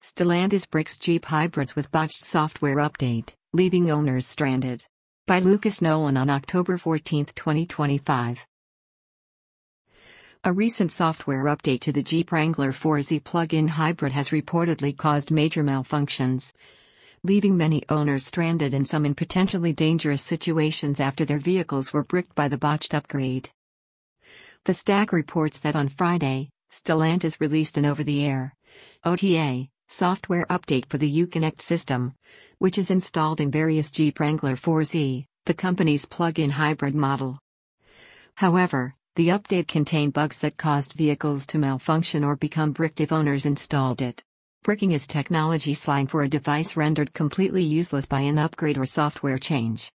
Stellantis bricks Jeep hybrids with botched software update, leaving owners stranded. By Lucas Nolan on October 14, 2025. A recent software update to the Jeep Wrangler 4Z plug-in hybrid has reportedly caused major malfunctions, leaving many owners stranded and some in potentially dangerous situations after their vehicles were bricked by the botched upgrade. The Stack reports that on Friday, Stellantis released an over-the-air OTA software update for the Uconnect system, which is installed in various Jeep Wrangler 4Z, the company's plug-in hybrid model. However, the update contained bugs that caused vehicles to malfunction or become bricked if owners installed it. Bricking is technology slang for a device rendered completely useless by an upgrade or software change.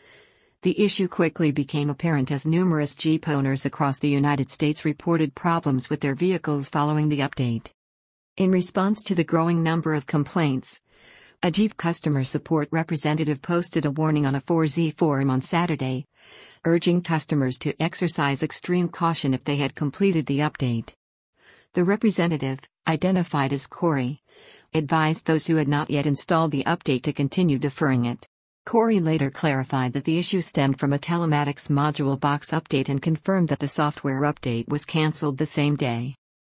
The issue quickly became apparent as numerous Jeep owners across the United States reported problems with their vehicles following the update. In response to the growing number of complaints, a Jeep customer support representative posted a warning on a 4Z forum on Saturday, urging customers to exercise extreme caution if they had completed the update. The representative, identified as Corey, advised those who had not yet installed the update to continue deferring it. Corey later clarified that the issue stemmed from a telematics module box update and confirmed that the software update was cancelled the same day.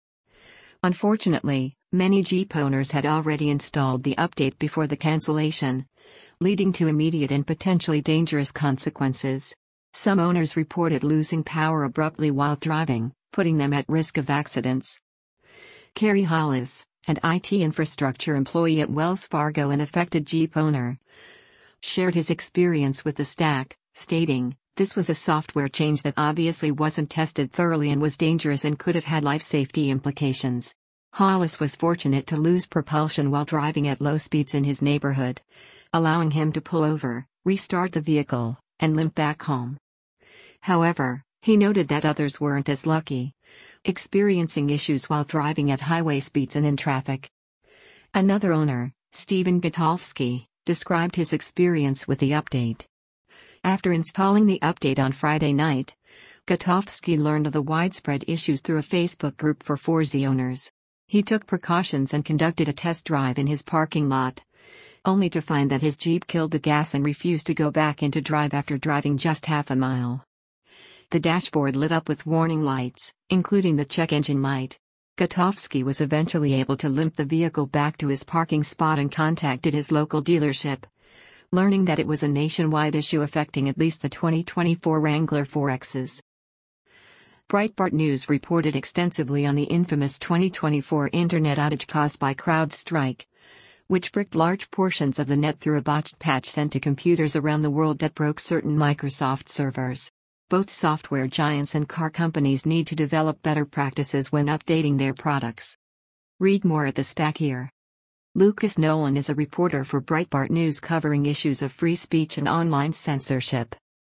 Unfortunately, many Jeep owners had already installed the update before the cancellation, leading to immediate and potentially dangerous consequences. Some owners reported losing power abruptly while driving, putting them at risk of accidents. Kerry Hollis, an IT infrastructure employee at Wells Fargo and affected Jeep owner, shared his experience with the Stack, stating, "This was a software change that obviously wasn't tested thoroughly and was dangerous and could have had life safety implications." Hollis was fortunate to lose propulsion while driving at low speeds in his neighborhood, allowing him to pull over, restart the vehicle, and limp back home. However, he noted that others weren't as lucky, experiencing issues while driving at highway speeds and in traffic. Another owner, Stephen Gutowski, described his experience with the update. After installing the update on Friday night, Gutowski learned of the widespread issues through a Facebook group for 4Z owners. He took precautions and conducted a test drive in his parking lot, only to find that his Jeep killed the gas and refused to go back into drive after driving just half a mile. The dashboard lit up with warning lights, including the check engine light. Gutowski was eventually able to limp the vehicle back to his parking spot and contacted his local dealership, learning that it was a nationwide issue affecting at least the 2024 Wrangler 4Xs. Breitbart News reported extensively on the infamous 2024 internet outage caused by CrowdStrike, which bricked large portions of the net through a botched patch sent to computers around the world that broke certain Microsoft servers. Both software giants and car companies need to develop better practices when updating their products. Read more at the Stack here. Lucas Nolan is a reporter for Breitbart News covering issues of free speech and online censorship.